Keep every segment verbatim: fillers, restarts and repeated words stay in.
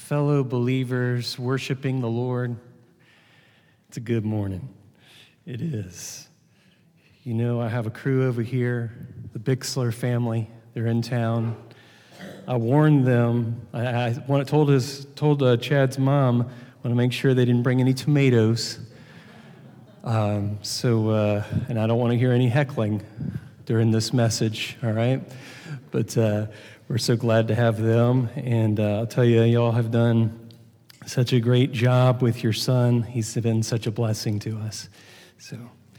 fellow believers worshiping the Lord. It's a good morning. It is. You know, I have a crew over here, the Bixler family. They're in town. I warned them. I, I told his told uh, Chad's mom, I want to make sure they didn't bring any tomatoes. Um, so, uh, and I don't want to hear any heckling during this message. All right, but. Uh, We're so glad to have them, and uh, I'll tell you, y'all have done such a great job with your son. He's been such a blessing to us. So,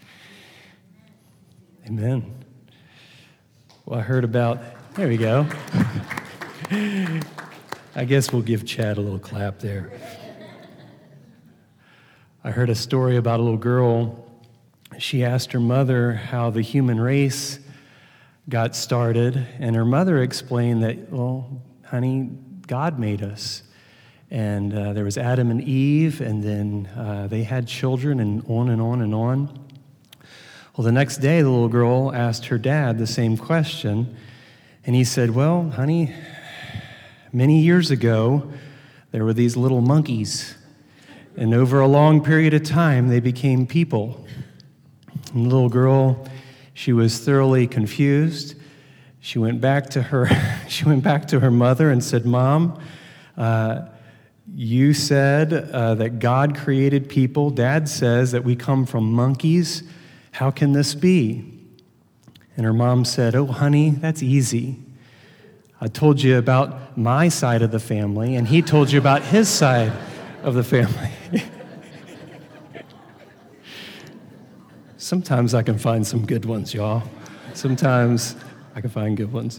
amen. Well, I heard about, there we go. I guess we'll give Chad a little clap there. I heard a story about a little girl. She asked her mother how the human race got started, and her mother explained that, well, honey, God made us. And uh, there was Adam and Eve, and then uh, they had children, and on and on and on. Well, the next day, the little girl asked her dad the same question, and he said, well, honey, many years ago, there were these little monkeys, and over a long period of time, they became people. And the little girl, she was thoroughly confused. She went back to her. She went back to her mother and said, "Mom, uh, you said uh, that God created people. Dad says that we come from monkeys. How can this be?" And her mom said, "Oh, honey, that's easy. I told you about my side of the family, and he told you about his side of the family." Sometimes I can find some good ones, y'all. Sometimes I can find good ones.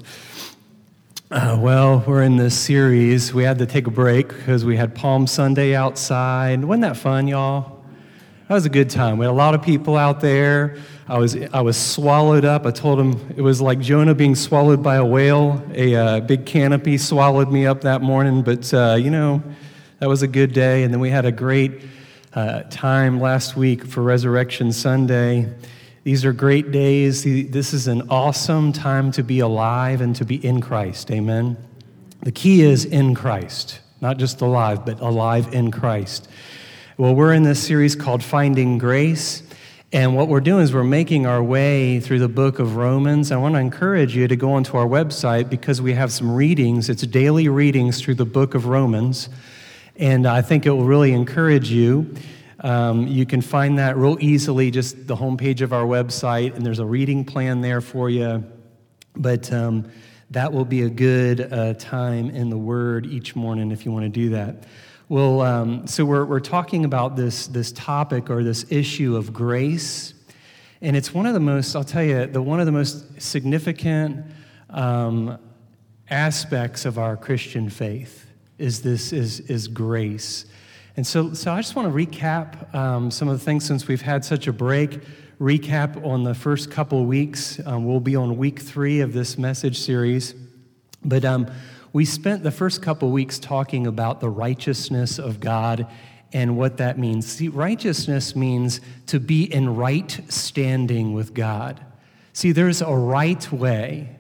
Uh, well, we're in this series. We had to take a break because we had Palm Sunday outside. Wasn't that fun, y'all? That was a good time. We had a lot of people out there. I was I was swallowed up. I told them it was like Jonah being swallowed by a whale. A uh, big canopy swallowed me up that morning. But, uh, you know, that was a good day. And then we had a great Uh, time last week for Resurrection Sunday. These are great days. This is an awesome time to be alive and to be in Christ. Amen. The key is in Christ, not just alive, but alive in Christ. Well, we're in this series called Finding Grace, and what we're doing is we're making our way through the book of Romans. I want to encourage you to go onto our website because we have some readings. It's daily readings through the book of Romans. And I think it will really encourage you. Um, you can find that real easily, just the homepage of our website, and there's a reading plan there for you. But um, that will be a good uh, time in the Word each morning if you want to do that. Well, um, so we're we're talking about this this topic or this issue of grace, and it's one of the most, I'll tell you, the one of the most significant um, aspects of our Christian faith. Is this is is grace. And so so I just want to recap um, some of the things since we've had such a break. Recap on the first couple of weeks. Um, we'll be on week three of this message series. But um, we spent the first couple of weeks talking about the righteousness of God and what that means. See, righteousness means to be in right standing with God. See, there's a right way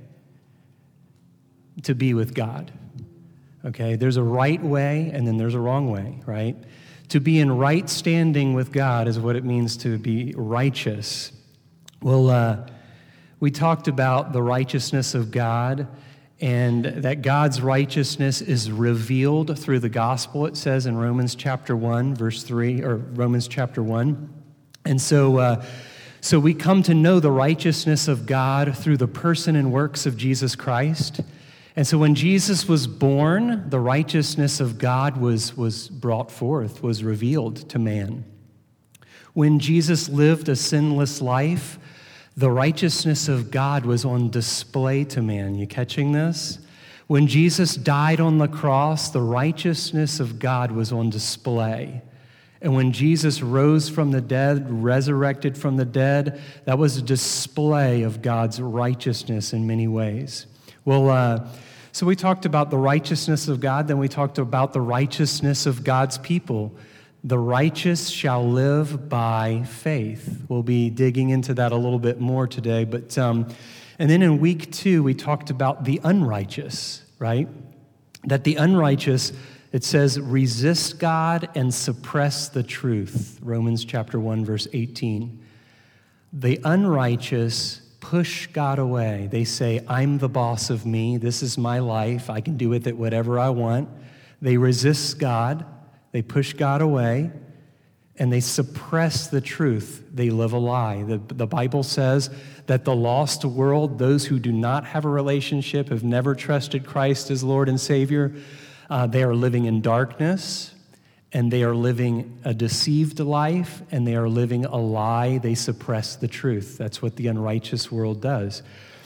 to be with God. Okay, there's a right way and then there's a wrong way, right? To be in right standing with God is what it means to be righteous. Well, uh, we talked about the righteousness of God and that God's righteousness is revealed through the gospel, it says in Romans chapter one, verse three, or Romans chapter one. And so, uh, so we come to know the righteousness of God through the person and works of Jesus Christ. And so when Jesus was born, the righteousness of God was, was brought forth, was revealed to man. When Jesus lived a sinless life, the righteousness of God was on display to man. You catching this? When Jesus died on the cross, the righteousness of God was on display. And when Jesus rose from the dead, resurrected from the dead, that was a display of God's righteousness in many ways. Well, uh, so we talked about the righteousness of God, then we talked about the righteousness of God's people. The righteous shall live by faith. We'll be digging into that a little bit more today. But um, and then in week two, we talked about the unrighteous, right? That the unrighteous It says, resist God and suppress the truth. Romans chapter one, verse eighteen. The unrighteous push God away. They say, I'm the boss of me. This is my life. I can do with it whatever I want. They resist God. They push God away. And they suppress the truth. They live a lie. The, the Bible says that the lost world, those who do not have a relationship, have never trusted Christ as Lord and Savior, uh, they are living in darkness, and they are living a deceived life, and they are living a lie. They suppress the truth. That's what the unrighteous world does.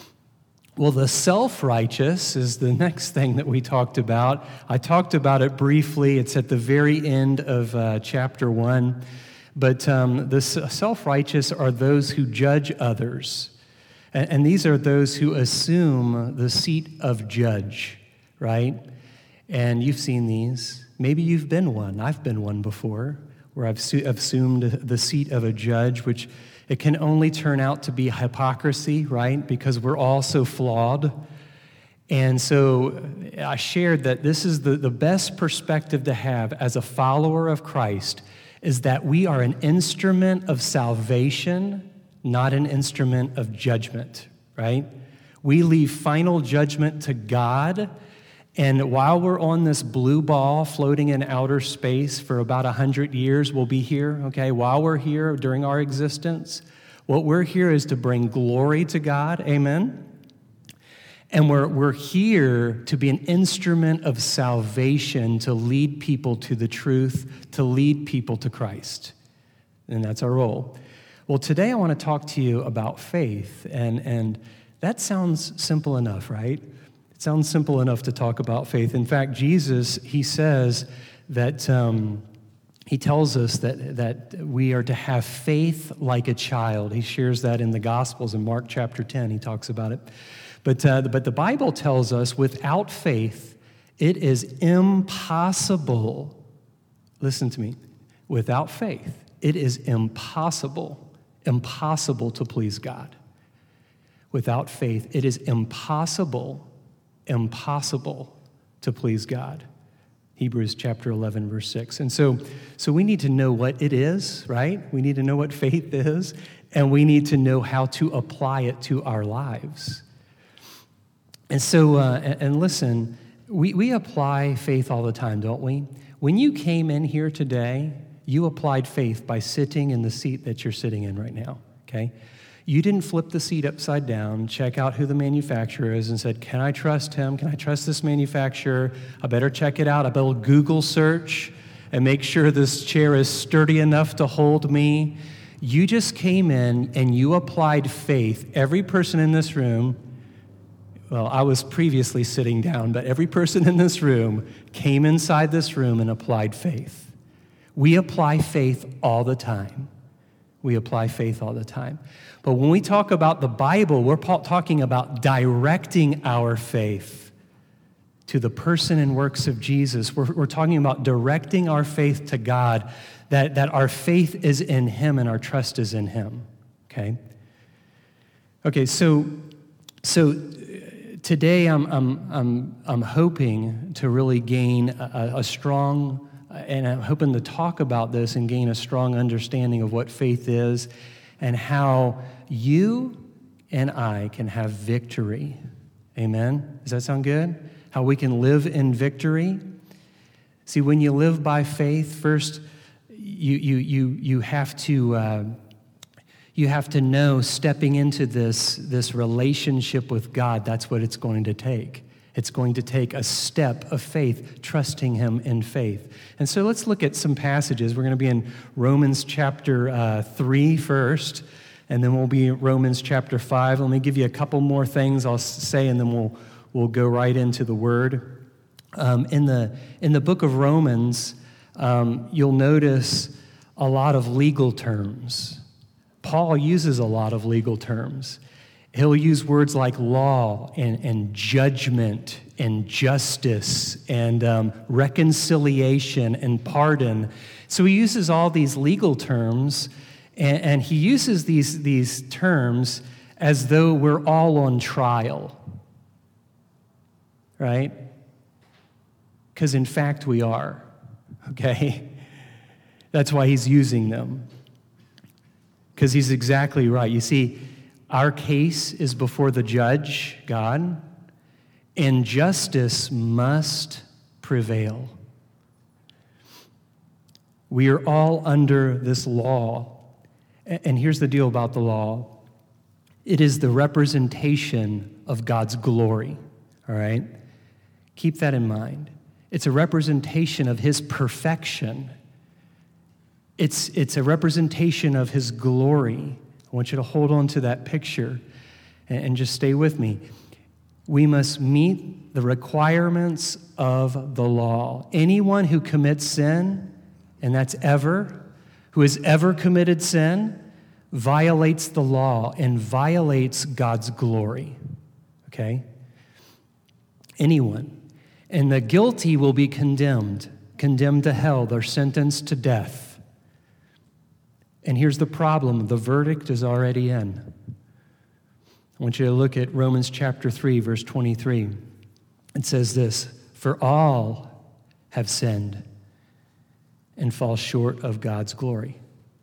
Well, the self-righteous is the next thing that we talked about. I talked about it briefly. It's at the very end of uh, chapter one. But um, the self-righteous are those who judge others. And, and these are those who assume the seat of judge, right? And you've seen these. Maybe you've been one. I've been one before, where I've su- assumed the seat of a judge, which it can only turn out to be hypocrisy, right? Because we're all so flawed. And so I shared that this is the, the best perspective to have as a follower of Christ, is that we are an instrument of salvation, not an instrument of judgment, right? We leave final judgment to God. And while we're on this blue ball floating in outer space for about one hundred years, we'll be here, okay? While we're here during our existence, what we're here is to bring glory to God, amen? And we're, we're here to be an instrument of salvation, to lead people to the truth, to lead people to Christ. And that's our role. Well, today I want to talk to you about faith, and, and that sounds simple enough, right? It sounds simple enough to talk about faith. In fact, Jesus, he says that, um, he tells us that, that we are to have faith like a child. He shares that in the Gospels in Mark chapter ten. He talks about it. But, uh, but the Bible tells us without faith, it is impossible. Listen to me. Without faith, it is impossible, impossible to please God. Without faith, it is impossible impossible to please God. Hebrews chapter eleven, verse six. And so, so we need to know what it is, right? We need to know what faith is, and we need to know how to apply it to our lives. And so, uh, and, and listen, we, we apply faith all the time, don't we? When you came in here today, you applied faith by sitting in the seat that you're sitting in right now, okay? You didn't flip the seat upside down, check out who the manufacturer is, and said, can I trust him? Can I trust this manufacturer? I better check it out. I better Google search and make sure this chair is sturdy enough to hold me. You just came in and you applied faith. Every person in this room, well, I was previously sitting down, but every person in this room came inside this room and applied faith. We apply faith all the time. We apply faith all the time. But when we talk about the Bible, we're talking about directing our faith to the person and works of Jesus. We're, we're talking about directing our faith to God, that, that our faith is in Him and our trust is in Him, okay? Okay, so, so today I'm, I'm, I'm, I'm hoping to really gain a, a strong And I'm hoping to talk about this and gain a strong understanding of what faith is and how you and I can have victory. Amen? Does that sound good? How we can live in victory. See, when you live by faith, first you you you you have to uh, you have to know stepping into this this relationship with God. That's what it's going to take. It's going to take a step of faith, trusting Him in faith. And so let's look at some passages. We're going to be in Romans chapter uh, three first, and then we'll be in Romans chapter five. Let me give you a couple more things I'll say, and then we'll we'll go right into the Word. Um, in the in the book of Romans, um, you'll notice a lot of legal terms. Paul uses a lot of legal terms. He'll use words like law and, and judgment and justice and um, reconciliation and pardon. So he uses all these legal terms, and, and he uses these, these terms as though we're all on trial, right? because in fact we are, okay? That's why he's using them, because he's exactly right. You see, our case is before the judge, God, and justice must prevail. We are all under this law. And here's the deal about the law. It is the representation of God's glory, all right? Keep that in mind. It's a representation of his perfection. It's, it's a representation of his glory. I want you to hold on to that picture and, and just stay with me. We must meet the requirements of the law. Anyone who commits sin, and that's ever, who has ever committed sin, violates the law and violates God's glory, okay? Anyone. And the guilty will be condemned, condemned to hell. They're sentenced to death. And here's the problem. The verdict is already in. I want you to look at Romans chapter three, verse twenty-three. It says this, "For all have sinned and fall short of God's glory."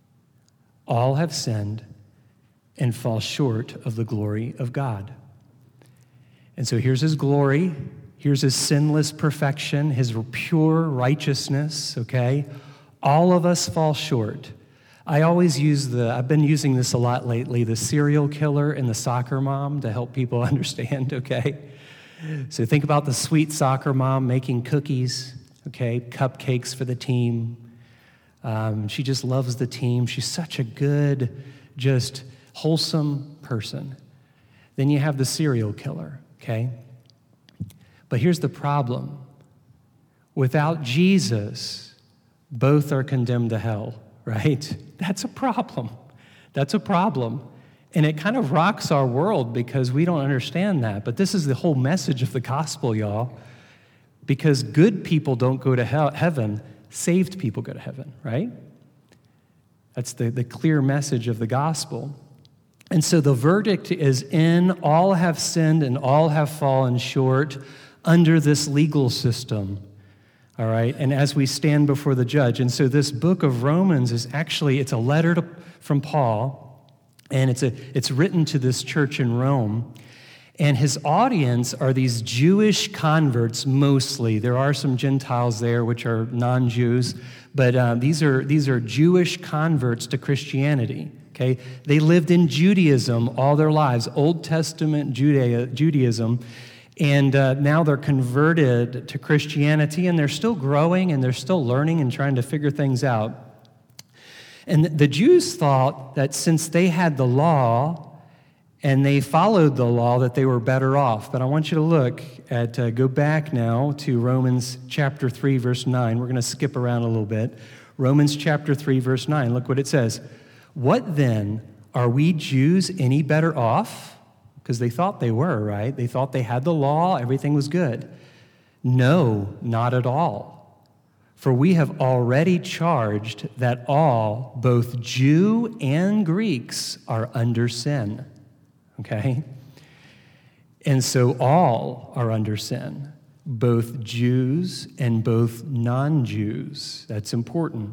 All have sinned and fall short of the glory of God. And so here's his glory. Here's his sinless perfection, his pure righteousness, okay? All of us fall short. I always use the, I've been using this a lot lately, the serial killer and the soccer mom to help people understand, okay? So think about the sweet soccer mom making cookies, okay, cupcakes for the team. Um, she just loves the team. She's such a good, just wholesome person. Then you have the serial killer, okay? But here's the problem. Without Jesus, both are condemned to hell, right? That's a problem. That's a problem. And it kind of rocks our world because we don't understand that. But this is the whole message of the gospel, y'all. Because good people don't go to hell, heaven. Saved people go to heaven, right? That's the, the clear message of the gospel. And so the verdict is in, all have sinned and all have fallen short under this legal system, all right? And as we stand before the judge. And so this book of Romans is actually, it's a letter to, from Paul, and it's a it's written to this church in Rome. And his audience are these Jewish converts mostly. There are some Gentiles there, which are non-Jews, but uh, these are these are Jewish converts to Christianity. Okay, they lived in Judaism all their lives, Old Testament Judea, Judaism, and uh, now they're converted to Christianity, and they're still growing, and they're still learning and trying to figure things out. And the Jews thought that since they had the law, and they followed the law, that they were better off. But I want you to look at, uh, go back now to Romans chapter three, verse nine. We're going to skip around a little bit. Romans chapter three, verse nine. Look what it says. "What then? Are we Jews any better off?" Because they thought they were, right? They thought they had the law, everything was good. "No, not at all. For we have already charged that all, both Jew and Greeks, are under sin." Okay? And so all are under sin, both Jews and both non-Jews. That's important.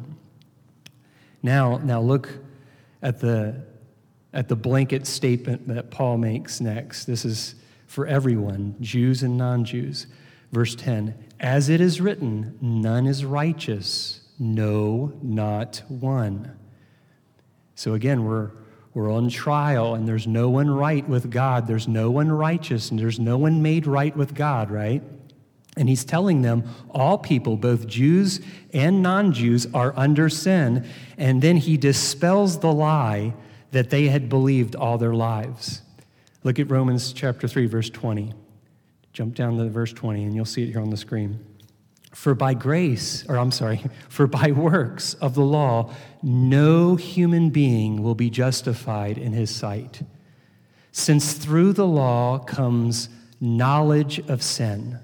Now, now look at the, at the blanket statement that Paul makes next. This is for everyone, Jews and non-Jews. Verse ten, "As it is written, none is righteous, no, not one." So again, we're We're on trial, and there's no one right with God. There's no one righteous, and there's no one made right with God, right? And he's telling them all people, both Jews and non-Jews, are under sin. And then he dispels the lie that they had believed all their lives. Look at Romans chapter three, verse twenty. Jump down to verse twenty, and you'll see it here on the screen. "For by grace, or I'm sorry, for by works of the law, no human being will be justified in his sight, since through the law comes knowledge of sin."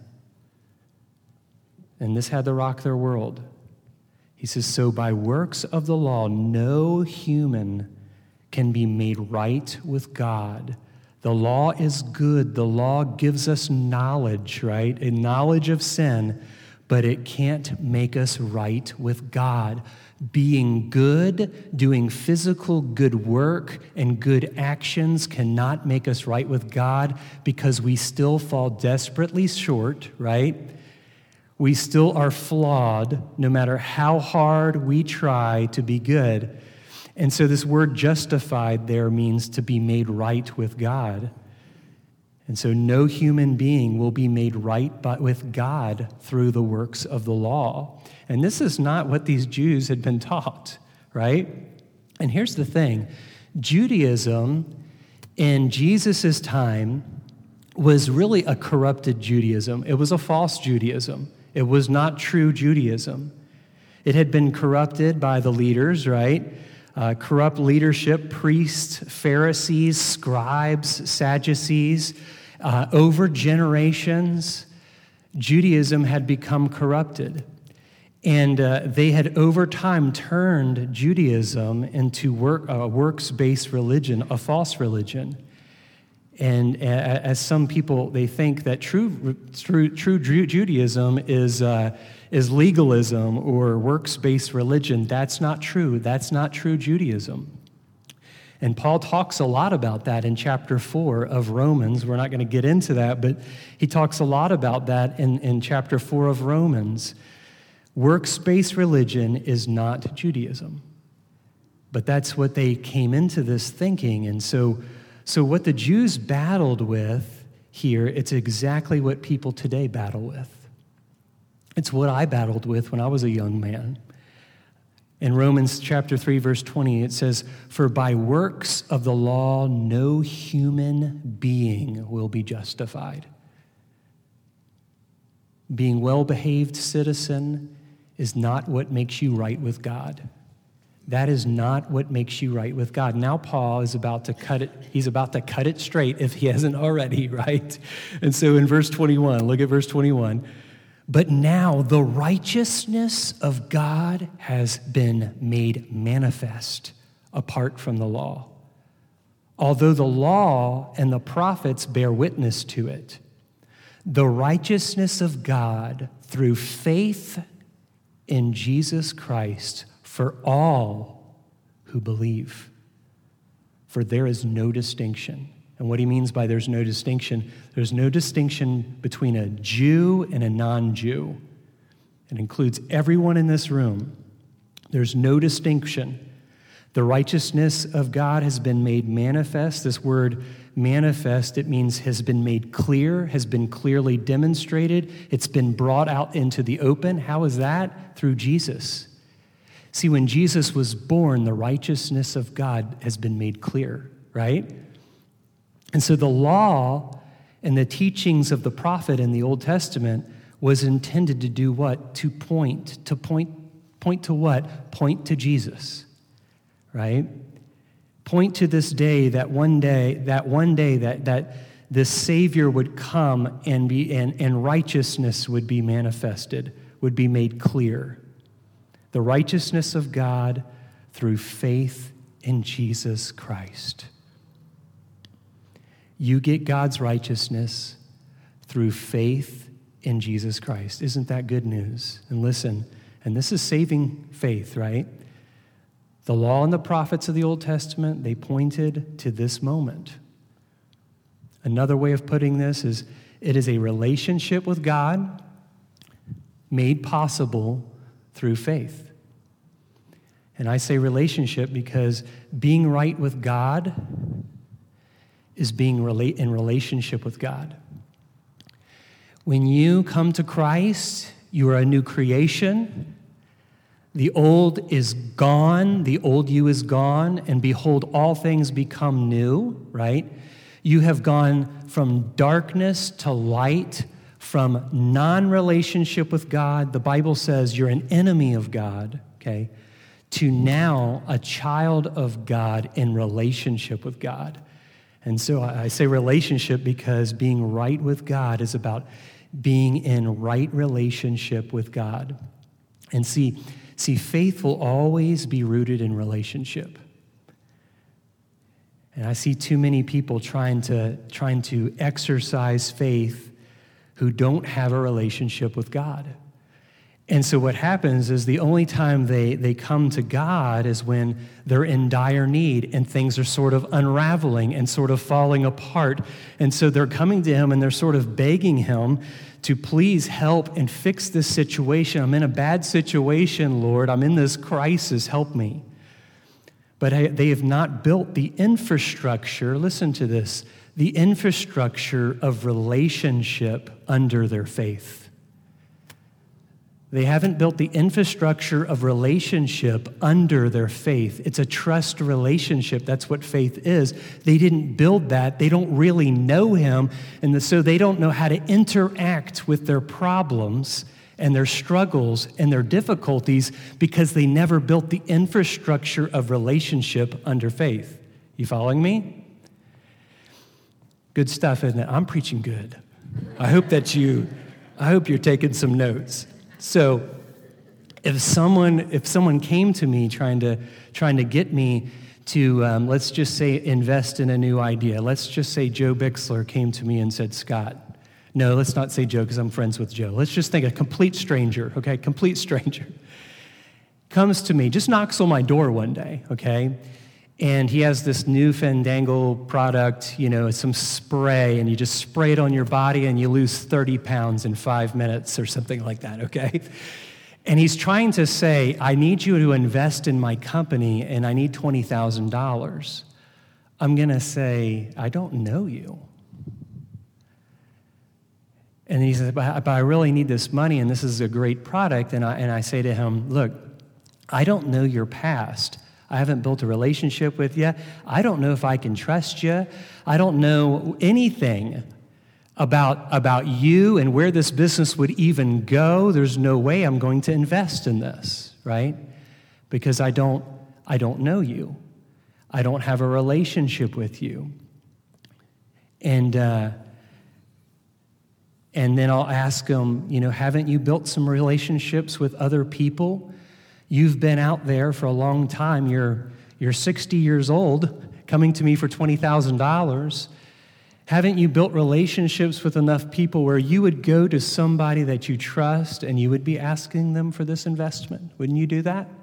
And this had to rock their world. He says, so by works of the law, no human can be made right with God. The law is good. The law gives us knowledge, right? A knowledge of sin. but it can't make us right with God. Being good, doing physical good work and good actions cannot make us right with God because we still fall desperately short, right? We still are flawed no matter how hard we try to be good. And so this word justified there means to be made right with God. And so no human being will be made right by, with God through the works of the law. And this is not what these Jews had been taught, right? And here's the thing. Judaism in Jesus' time was really a corrupted Judaism. It was a false Judaism. It was not true Judaism. It had been corrupted by the leaders, right? Uh, corrupt leadership, priests, Pharisees, scribes, Sadducees. Uh, over generations, Judaism had become corrupted. And uh, they had over time turned Judaism into work, a works-based religion, a false religion. And uh, as some people, they think that true, true, true Judaism is, uh, is legalism or works-based religion. That's not true. That's not true Judaism. And Paul talks a lot about that in chapter four of Romans. We're not going to get into that, but he talks a lot about that in, in chapter four of Romans. Works-based religion is not Judaism. But that's what they came into this thinking. And so, so what the Jews battled with here, it's exactly what people today battle with. It's what I battled with when I was a young man. In Romans chapter three, verse twenty, it says, "For by works of the law, no human being will be justified." Being well-behaved citizen is not what makes you right with God. That is not what makes you right with God. Now Paul is about to cut it, he's about to cut it straight if he hasn't already, right? And so in verse twenty-one, look at verse twenty-one. "But now the righteousness of God has been made manifest apart from the law, although the law and the prophets bear witness to it. The righteousness of God through faith in Jesus Christ for all who believe. For there is no distinction." And what he means by there's no distinction, there's no distinction between a Jew and a non-Jew. It includes everyone in this room. There's no distinction. The righteousness of God has been made manifest. This word manifest, it means has been made clear, has been clearly demonstrated. It's been brought out into the open. How is that? Through Jesus. See, when Jesus was born, the righteousness of God has been made clear, right? And so the law and the teachings of the prophet in the Old Testament was intended to do what? To point, to point, point to what? Point to Jesus, right? Point to this day, that one day, that one day that, that this Savior would come and be and, and righteousness would be manifested, would be made clear. The righteousness of God through faith in Jesus Christ. You get God's righteousness through faith in Jesus Christ. Isn't that good news? And listen, and this is saving faith, right? The law and the prophets of the Old Testament, they pointed to this moment. Another way of putting this is it is a relationship with God made possible through faith. And I say relationship because being right with God is being relate in relationship with God. When you come to Christ, you are a new creation. The old is gone, the old you is gone, and behold, all things become new, right? You have gone from darkness to light, from non-relationship with God. The Bible says you're an enemy of God, okay, to now a child of God in relationship with God. And so I say relationship because being right with God is about being in right relationship with God. And see, see, faith will always be rooted in relationship. And I see too many people trying to, trying to exercise faith who don't have a relationship with God. And so what happens is the only time they, they come to God is when they're in dire need and things are sort of unraveling and sort of falling apart. And so they're coming to him and they're sort of begging him to please help and fix this situation. I'm in a bad situation, Lord. I'm in this crisis. Help me. But they have not built the infrastructure, listen to this, the infrastructure of relationship under their faith. They haven't built the infrastructure of relationship under their faith. It's a trust relationship. That's what faith is. They didn't build that. They don't really know him. And so they don't know how to interact with their problems and their struggles and their difficulties because they never built the infrastructure of relationship under faith. You following me? Good stuff, isn't it? I'm preaching good. I hope that you, I hope you're taking some notes. So if someone if someone came to me trying to trying to get me to, um, let's just say, invest in a new idea. Let's just say Joe Bixler came to me and said, Scott, no, let's not say Joe because I'm friends with Joe. Let's just think a complete stranger, okay, complete stranger. Comes to me, just knocks on my door one day, okay? And he has this new Fandango product, you know, some spray, and you just spray it on your body and you lose thirty pounds in five minutes or something like that, okay? And he's trying to say, I need you to invest in my company and I need twenty thousand dollars. I'm going to say, I don't know you. And he says, but I really need this money and this is a great product. And I, and I say to him, look, I don't know your past. I haven't built a relationship with you. I don't know if I can trust you. I don't know anything about, about you and where this business would even go. There's no way I'm going to invest in this, right? Because I don't, I don't know you. I don't have a relationship with you. And uh, and then I'll ask them, you know, haven't you built some relationships with other people? You've been out there for a long time. You're, you're sixty years old, coming to me for twenty thousand dollars. Haven't you built relationships with enough people where you would go to somebody that you trust and you would be asking them for this investment? Wouldn't you do that?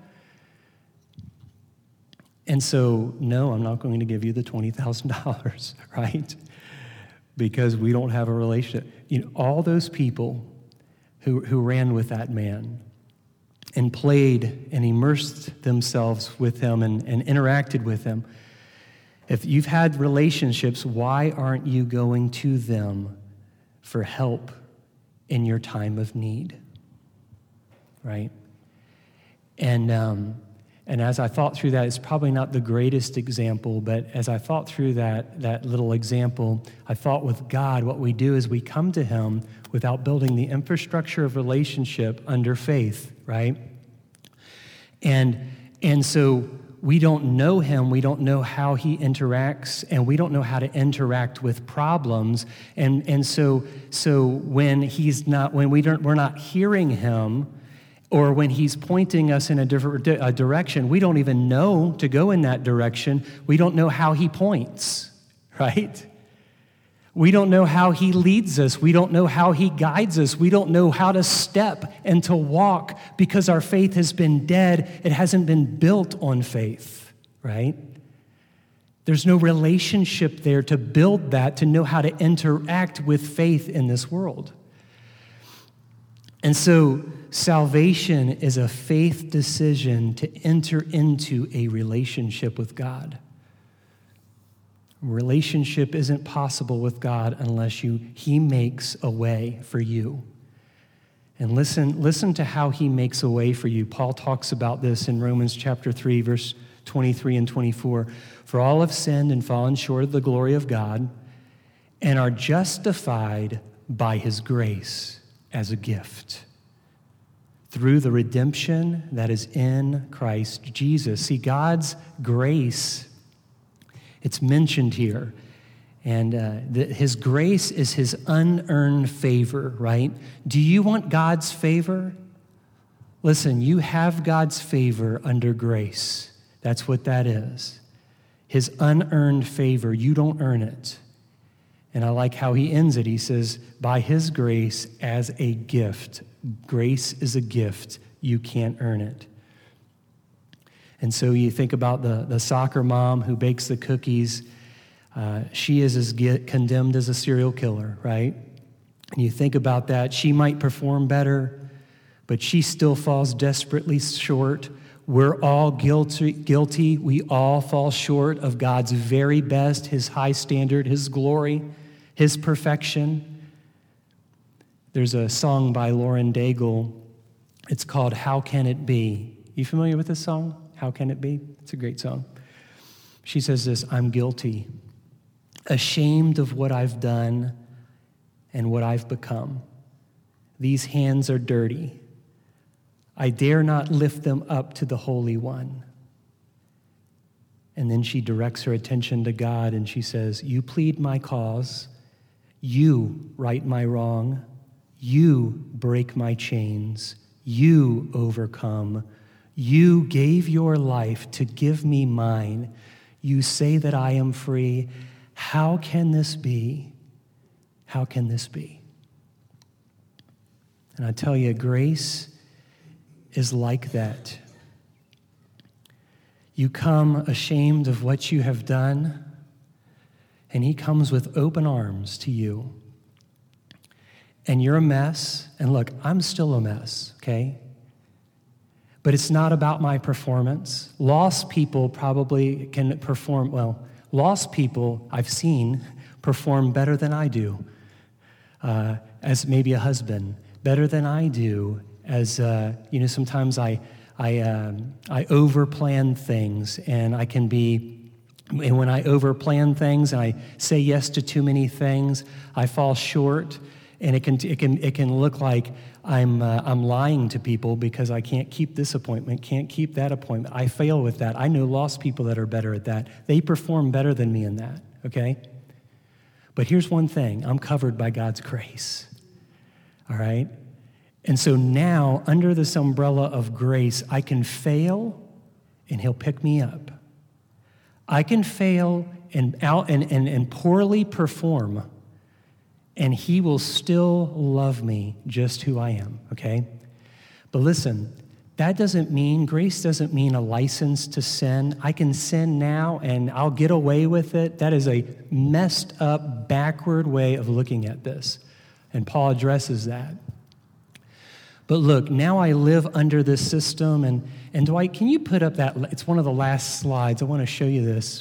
And so, no, I'm not going to give you the twenty thousand dollars, right? Because we don't have a relationship. You know, all those people who, who ran with that man and played and immersed themselves with him and, and interacted with him. If you've had relationships, why aren't you going to them for help in your time of need? Right? And um, and as I thought through that, it's probably not the greatest example, but as I thought through that, that little example, I thought with God, what we do is we come to him without building the infrastructure of relationship under faith, right? And and so we don't know him, we don't know how he interacts, and we don't know how to interact with problems. And and so so when he's not, when we don't, we're not hearing him, or when he's pointing us in a different a direction, we don't even know to go in that direction. We don't know how he points, right? We don't know how he leads us. We don't know how he guides us. We don't know how to step and to walk because our faith has been dead. It hasn't been built on faith, right? There's no relationship there to build that, to know how to interact with faith in this world. And so salvation is a faith decision to enter into a relationship with God. Relationship isn't possible with God unless you He makes a way for you. And listen, listen to how He makes a way for you. Paul talks about this in Romans chapter three, verse twenty-three and twenty-four. For all have sinned and fallen short of the glory of God and are justified by His grace as a gift through the redemption that is in Christ Jesus. See, God's grace, it's mentioned here. And uh, the, his grace is his unearned favor, right? Do you want God's favor? Listen, you have God's favor under grace. That's what that is. His unearned favor. You don't earn it. And I like how he ends it. He says, by his grace as a gift. Grace is a gift. You can't earn it. And so you think about the, the soccer mom who bakes the cookies. Uh, she is as get condemned as a serial killer, right? And you think about that. She might perform better, but she still falls desperately short. We're all guilty. guilty. We all fall short of God's very best, his high standard, his glory, his perfection. There's a song by Lauren Daigle. It's called How Can It Be? You familiar with this song? How Can It Be? It's a great song. She says this, I'm guilty, ashamed of what I've done and what I've become. These hands are dirty. I dare not lift them up to the Holy One. And then she directs her attention to God and she says, you plead my cause. You right my wrong. You break my chains. You overcome. You gave your life to give me mine. You say that I am free. How can this be? How can this be? And I tell you, grace is like that. You come ashamed of what you have done, and he comes with open arms to you. And you're a mess, and look, I'm still a mess, okay? But it's not about my performance. Lost people probably can perform, well, lost people I've seen perform better than I do, uh, as maybe a husband, better than I do as, uh, you know, sometimes I I um, I overplan things, and I can be, and when I overplan things and I say yes to too many things, I fall short, and it can it can it can look like I'm uh, I'm lying to people because I can't keep this appointment, can't keep that appointment. I fail with that. I know lost people that are better at that. They perform better than me in that. Okay, but here's one thing: I'm covered by God's grace. All right. And so now, under this umbrella of grace, I can fail, and he'll pick me up. I can fail and out and, and, and poorly perform, and he will still love me just who I am, okay? But listen, that doesn't mean, grace doesn't mean a license to sin. I can sin now, and I'll get away with it. That is a messed up, backward way of looking at this. And Paul addresses that. But look, now I live under this system, and, and Dwight, can you put up that, it's one of the last slides, I want to show you this.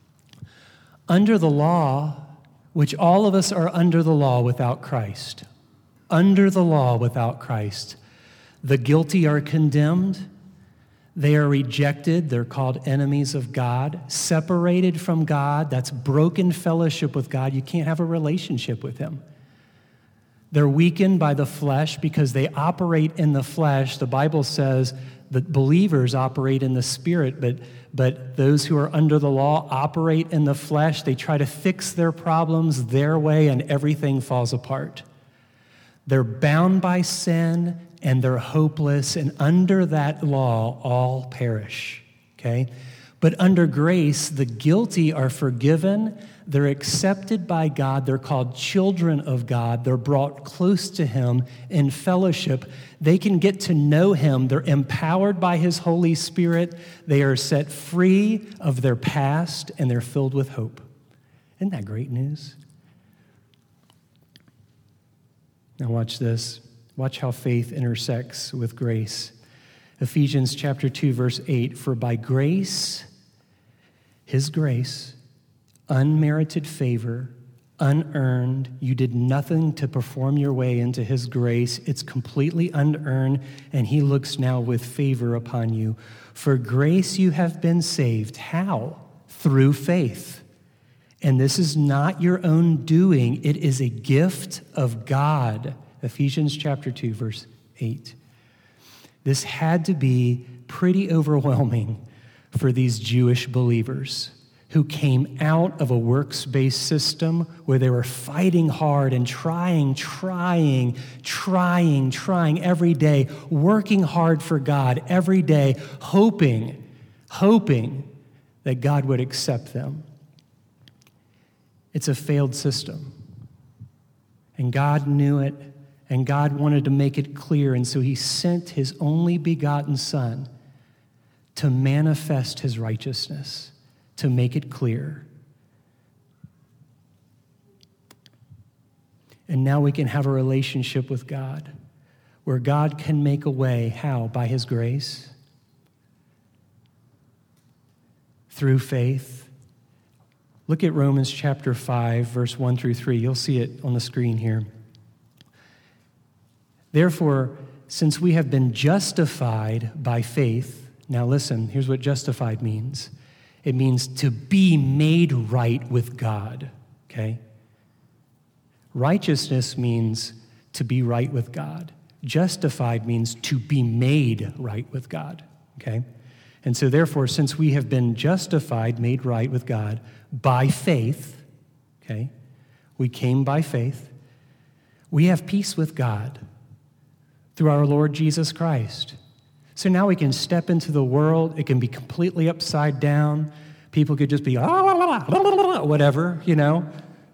Under the law, which all of us are under the law without Christ, under the law without Christ, the guilty are condemned, they are rejected, they're called enemies of God, separated from God, that's broken fellowship with God, you can't have a relationship with him. They're weakened by the flesh because they operate in the flesh. The Bible says that believers operate in the spirit, but, but those who are under the law operate in the flesh. They try to fix their problems their way, and everything falls apart. They're bound by sin, and they're hopeless, and under that law, all perish, okay? But under grace, the guilty are forgiven. They're accepted by God. They're called children of God. They're brought close to him in fellowship. They can get to know him. They're empowered by his Holy Spirit. They are set free of their past, and they're filled with hope. Isn't that great news? Now watch this. Watch how faith intersects with grace. Ephesians chapter two, verse eight, for by grace, his grace, unmerited favor, unearned, you did nothing to perform your way into his grace. It's completely unearned, and he looks now with favor upon you. For grace you have been saved. How? Through faith. And this is not your own doing. It is a gift of God. Ephesians chapter two, verse eight. This had to be pretty overwhelming for these Jewish believers who came out of a works-based system where they were fighting hard and trying, trying, trying, trying every day, working hard for God every day, hoping, hoping that God would accept them. It's a failed system. And God knew it, and God wanted to make it clear, and so he sent his only begotten Son to manifest his righteousness, to make it clear. And now we can have a relationship with God where God can make a way. How? By his grace, through faith. Look at Romans chapter five, verse one through three. You'll see it on the screen here. Therefore, since we have been justified by faith, now listen, here's what justified means. It means to be made right with God, okay? Righteousness means to be right with God. Justified means to be made right with God, okay? And so therefore, since we have been justified, made right with God by faith, okay? We came by faith. We have peace with God through our Lord Jesus Christ. So now we can step into the world. It can be completely upside down. People could just be, whatever, you know.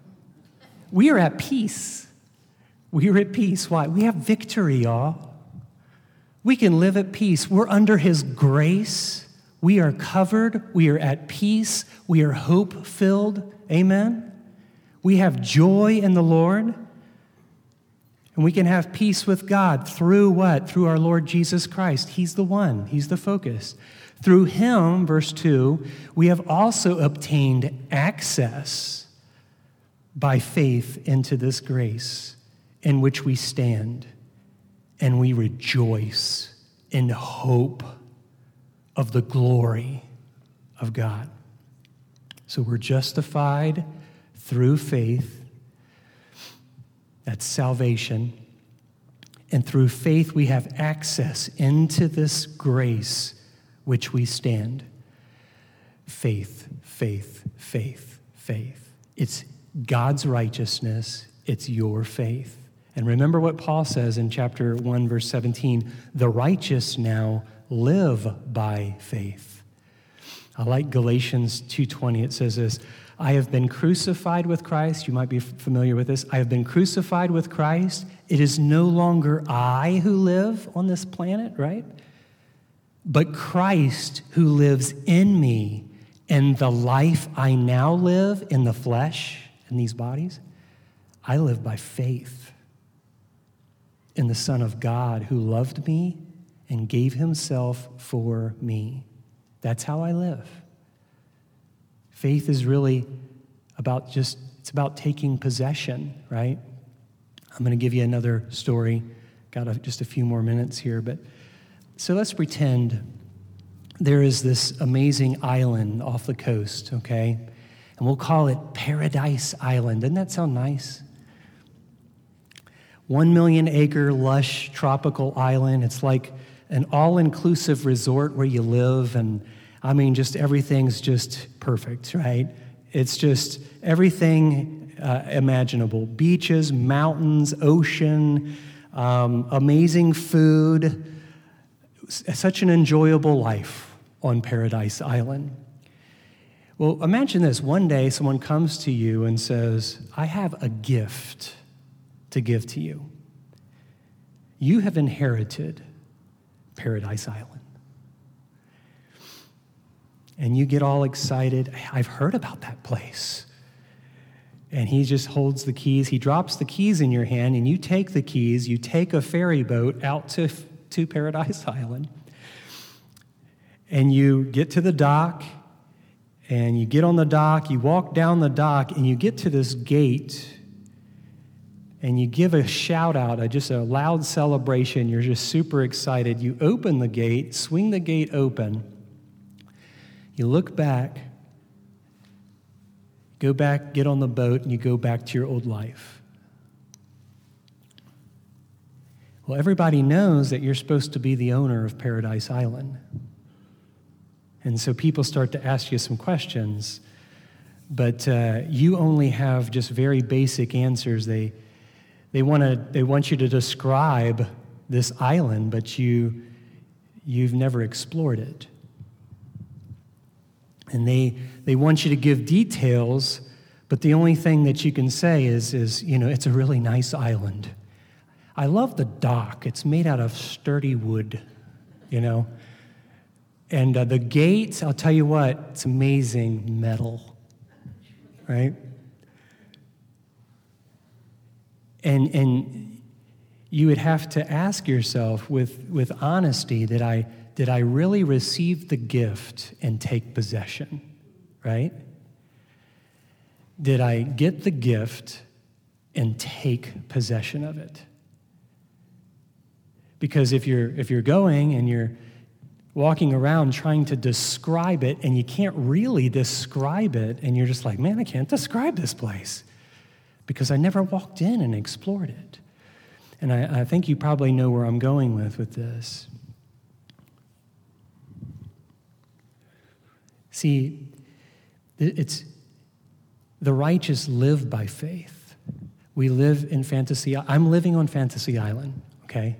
We are at peace. We are at peace. Why? We have victory, y'all. We can live at peace. We're under his grace. We are covered. We are at peace. We are hope-filled. Amen? We have joy in the Lord. And we can have peace with God through what? Through our Lord Jesus Christ. He's the one. He's the focus. Through him, verse two, we have also obtained access by faith into this grace in which we stand, and we rejoice in hope of the glory of God. So we're justified through faith. That's salvation. And through faith, we have access into this grace which we stand. Faith, faith, faith, faith. It's God's righteousness. It's your faith. And remember what Paul says in chapter one, verse seventeen, the righteous now live by faith. I like Galatians two twenty. It says this, I have been crucified with Christ. You might be familiar with this. I have been crucified with Christ. It is no longer I who live on this planet, right? But Christ who lives in me, and the life I now live in the flesh, in these bodies, I live by faith in the Son of God who loved me and gave himself for me. That's how I live. Faith is really about just, it's about taking possession, right? I'm going to give you another story. Got a, just a few more minutes here, but so let's pretend there is this amazing island off the coast, okay? And we'll call it Paradise Island. Doesn't that sound nice? One million acre, lush, tropical island. It's like an all-inclusive resort where you live, and I mean, just everything's just perfect, right? It's just everything uh, imaginable. Beaches, mountains, ocean, um, amazing food. Such an enjoyable life on Paradise Island. Well, imagine this. One day someone comes to you and says, I have a gift to give to you. You have inherited Paradise Island. And you get all excited. I've heard about that place. And he just holds the keys. He drops the keys in your hand, and you take the keys. You take a ferry boat out to, to Paradise Island. And you get to the dock, and you get on the dock. You walk down the dock, and you get to this gate, and you give a shout out, a, just a loud celebration. You're just super excited. You open the gate, swing the gate open. You look back, go back, get on the boat, and you go back to your old life. Well, everybody knows that you're supposed to be the owner of Paradise Island. And so people start to ask you some questions, but uh, you only have just very basic answers. They they want to they want you to describe this island, but you you've never explored it. And they they want you to give details, But the only thing that you can say is, is, you know, it's a really nice island. I love the dock. It's made out of sturdy wood, you know. And uh, the gate, I'll tell you what, it's amazing metal, right? And and you would have to ask yourself with, with honesty, did I, did I really receive the gift and take possession, right? Did I get the gift and take possession of it? Because if you're if you're going and you're walking around trying to describe it and you can't really describe it and you're just like, man, I can't describe this place because I never walked in and explored it. And I, I think you probably know where I'm going with, with this. See, it's the righteous live by faith. We live in fantasy. I'm living on Fantasy Island, okay?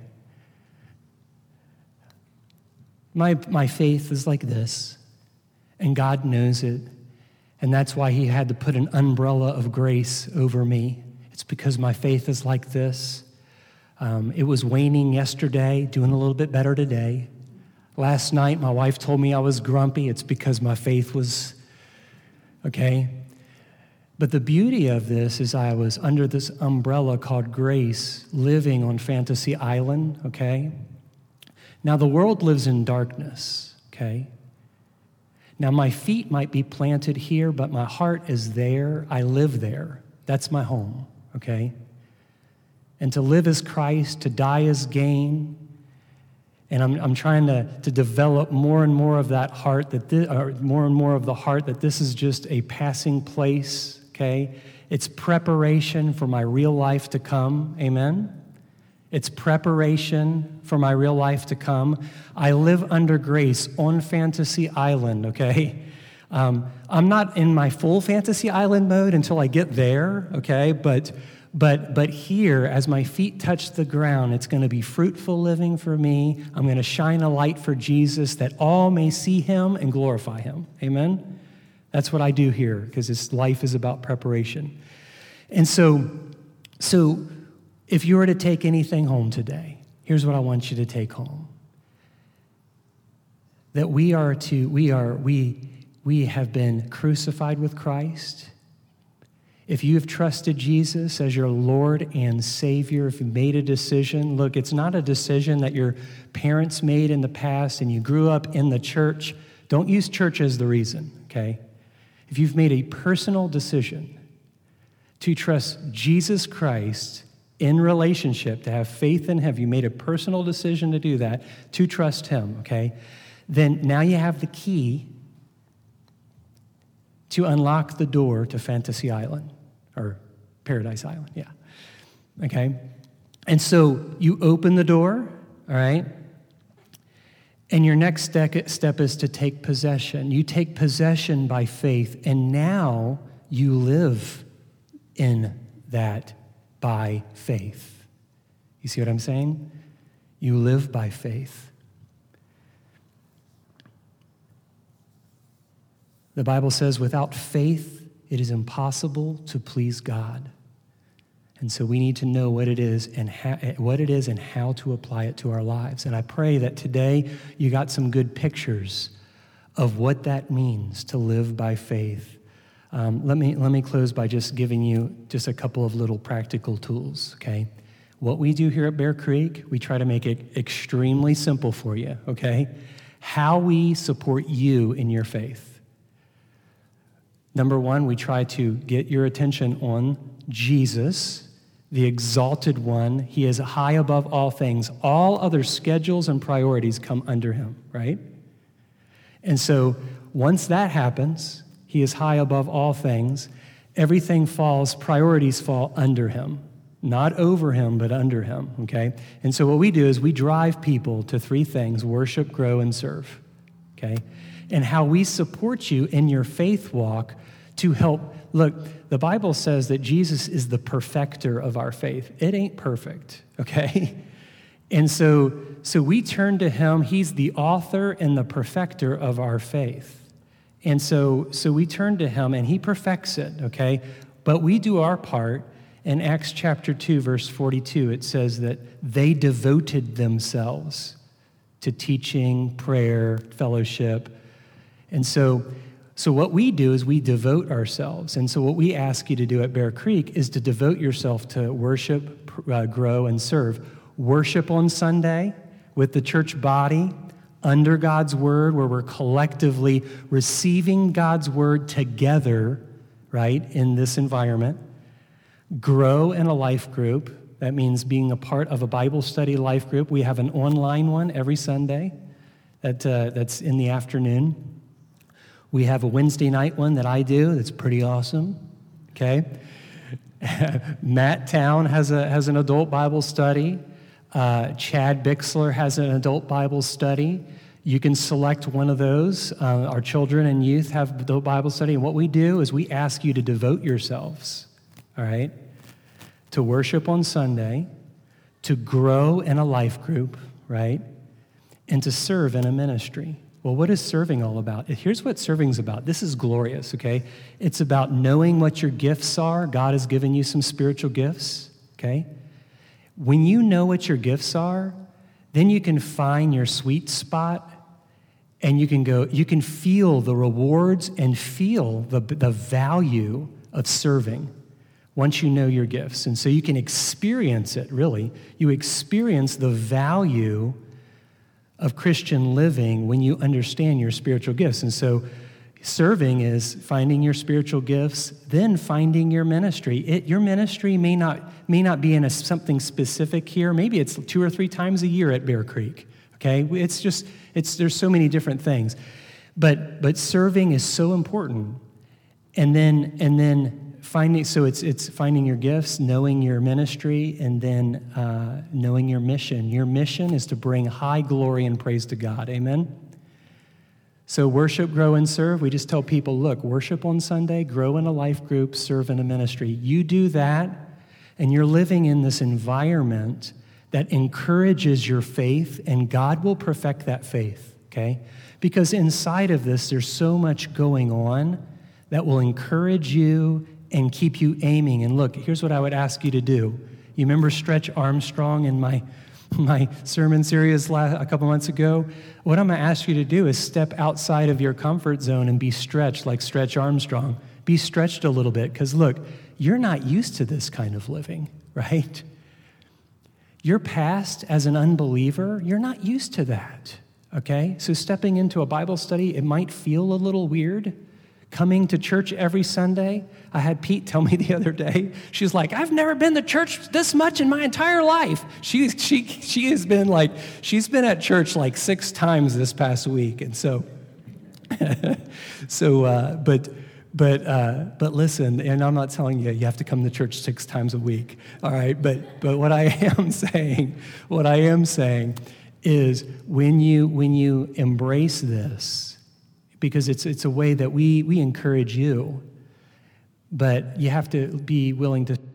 My, my faith is like this, and God knows it, and that's why he had to put an umbrella of grace over me. It's because my faith is like this. Um, it was waning yesterday, doing a little bit better today. Last night, my wife told me I was grumpy. It's because my faith was, okay? But the beauty of this is I was under this umbrella called grace, living on Fantasy Island, okay? Now, the world lives in darkness, okay? Now, my feet might be planted here, but my heart is there. I live there. That's my home, okay? And to live as Christ, to die as gain. And I'm, I'm trying to, to develop more and more of that heart, that this, or more and more of the heart that this is just a passing place, okay? It's preparation for my real life to come, amen? It's preparation for my real life to come. I live under grace on Fantasy Island, okay? Um, I'm not in my full Fantasy Island mode until I get there, okay? But, but, but here, as my feet touch the ground, it's going to be fruitful living for me. I'm going to shine a light for Jesus that all may see him and glorify him, amen? That's what I do here because this life is about preparation. And so, so, if you were to take anything home today, here's what I want you to take home. That we are to, we are, we, we have been crucified with Christ. If you have trusted Jesus as your Lord and Savior, if you made a decision, look, it's not a decision that your parents made in the past and you grew up in the church. Don't use church as the reason, okay? If you've made a personal decision to trust Jesus Christ in relationship, to have faith in him, you made a personal decision to do that, to trust him, okay? Then now you have the key to unlock the door to Fantasy Island, or Paradise Island, yeah, okay? And so you open the door, all right? And your next step is to take possession. You take possession by faith, and now you live in that by faith. You see what I'm saying? You live by faith. The Bible says, without faith, it is impossible to please God. And so we need to know what it is and how, what it is and how to apply it to our lives. And I pray that today you got some good pictures of what that means to live by faith. Um, let me let me close by just giving you just a couple of little practical tools, okay? What we do here at Bear Creek, we try to make it extremely simple for you, okay? How we support you in your faith. Number one, we try to get your attention on Jesus, the exalted one. He is high above all things. All other schedules and priorities come under him, right? And so once that happens, he is high above all things. Everything falls, priorities fall under him. Not over him, but under him, okay? And so what we do is we drive people to three things: worship, grow, and serve, okay? And how we support you in your faith walk to help. Look, the Bible says that Jesus is the perfecter of our faith. It ain't perfect, okay? And so, so we turn to him. He's the author and the perfecter of our faith. And so, so we turn to him, and he perfects it, okay? But we do our part. In Acts chapter two, verse forty-two, it says that they devoted themselves to teaching, prayer, fellowship. And so, so what we do is we devote ourselves. And so what we ask you to do at Bear Creek is to devote yourself to worship, uh, grow, and serve. Worship on Sunday with the church body, under God's word, where we're collectively receiving God's word together, right, in this environment. Grow in a life group. That means being a part of a Bible study life group. We have an online one every Sunday that, uh, that's in the afternoon. We have a Wednesday night one that I do that's pretty awesome, okay? Matt Town has, a, has an adult Bible study. Uh, Chad Bixler has an adult Bible study. You can select one of those. Uh, our children and youth have adult Bible study. And what we do is we ask you to devote yourselves, all right, to worship on Sunday, to grow in a life group, right, and to serve in a ministry. Well, what is serving all about? Here's what serving's about. This is glorious, okay? It's about knowing what your gifts are. God has given you some spiritual gifts, okay? When you know what your gifts are, then you can find your sweet spot, and you can go, you can feel the rewards and feel the, the value of serving once you know your gifts. And so you can experience it, really. You experience the value of Christian living when you understand your spiritual gifts. And so serving is finding your spiritual gifts, then finding your ministry. It, your ministry may not may not be in a, something specific here. Maybe it's two or three times a year at Bear Creek. Okay, it's just it's there's so many different things, but but serving is so important. And then and then finding so it's it's finding your gifts, knowing your ministry, and then uh, knowing your mission. Your mission is to bring high glory and praise to God. Amen. So worship, grow, and serve. We just tell people, look, worship on Sunday, grow in a life group, serve in a ministry. You do that, and you're living in this environment that encourages your faith, and God will perfect that faith, okay? Because inside of this, there's so much going on that will encourage you and keep you aiming. And look, here's what I would ask you to do. You remember Stretch Armstrong in my my sermon series last, a couple months ago? What I'm going to ask you to do is step outside of your comfort zone and be stretched like Stretch Armstrong. Be stretched a little bit, because look, you're not used to this kind of living, right? Your past as an unbeliever, you're not used to that, okay? So stepping into a Bible study, it might feel a little weird. Coming to church every Sunday, I had Pete tell me the other day, she's like, I've never been to church this much in my entire life. She, she, she has been like, she's been at church like six times this past week. And so, so, uh, but, but, uh, but listen, and I'm not telling you, you have to come to church six times a week. All right. But, but what I am saying, what I am saying is when you, when you embrace this, because it's it's a way that we we encourage you, but you have to be willing to